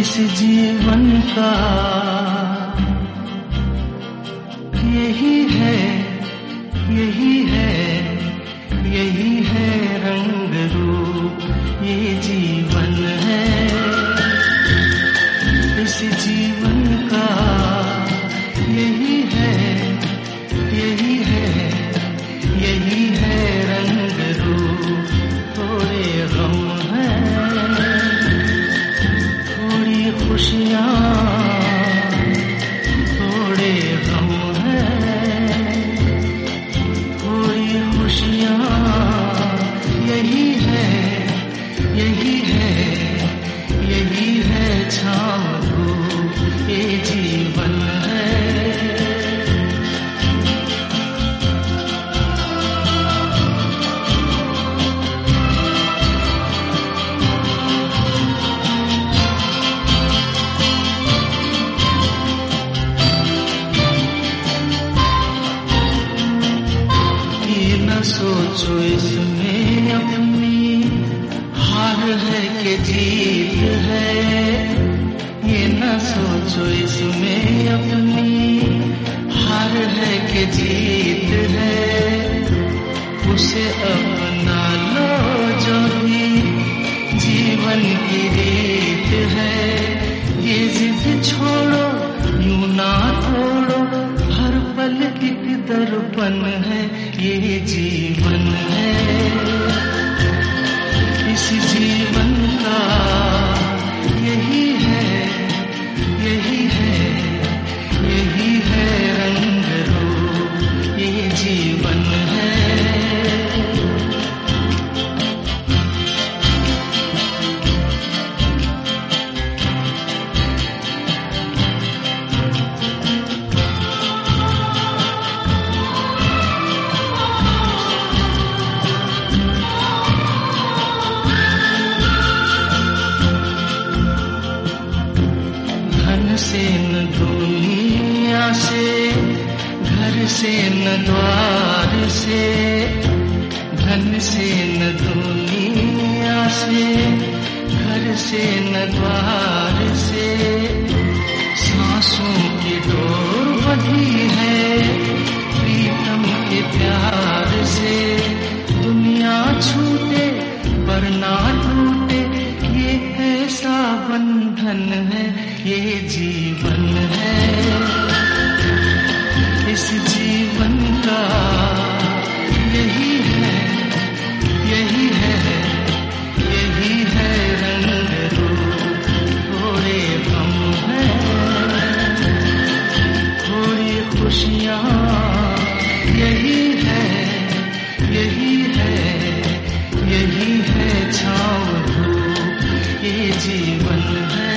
इस जीवन का यही है, यही है, यही है रंग रूप, ये जीवन है। इस जीवन का यही है, यही है, यही है रंग रूप। थोड़े गम है, थोड़ी खुशियाँ, थोड़े गम है, थोड़ी खुशियाँ। यही है, यही है, यही है छाँव धूप, ये जीवन है। सोचो इसमें अपनी हार है कि जीत है, ये न सोचो इसमें अपनी हार है कि जीत है। उसे अपना लो जो भी जीवन की रीत है। ये जिद छोड़ो, यूं ना तोड़ो, हर पल एक दर्पण है, ये जीवन है। इस जीवन का यही है, यही है, यही है रंग रूप, ये जीवन है। से न दुनिया से, घर से न द्वार से, धन से न दुनिया से, घर से न द्वार से। सांसों की डोर बंधी है प्रीतम के प्यार से। दुनिया छूटे पर ना टूटे, ये ऐसा बंधन है, ये जीवन है। इस जीवन का यही है, यही है, यही है रंग रूप। थोड़े गम है, थोड़ी खुशियाँ। यही है, यही है, यही है छाँव धूप, ये जीवन है।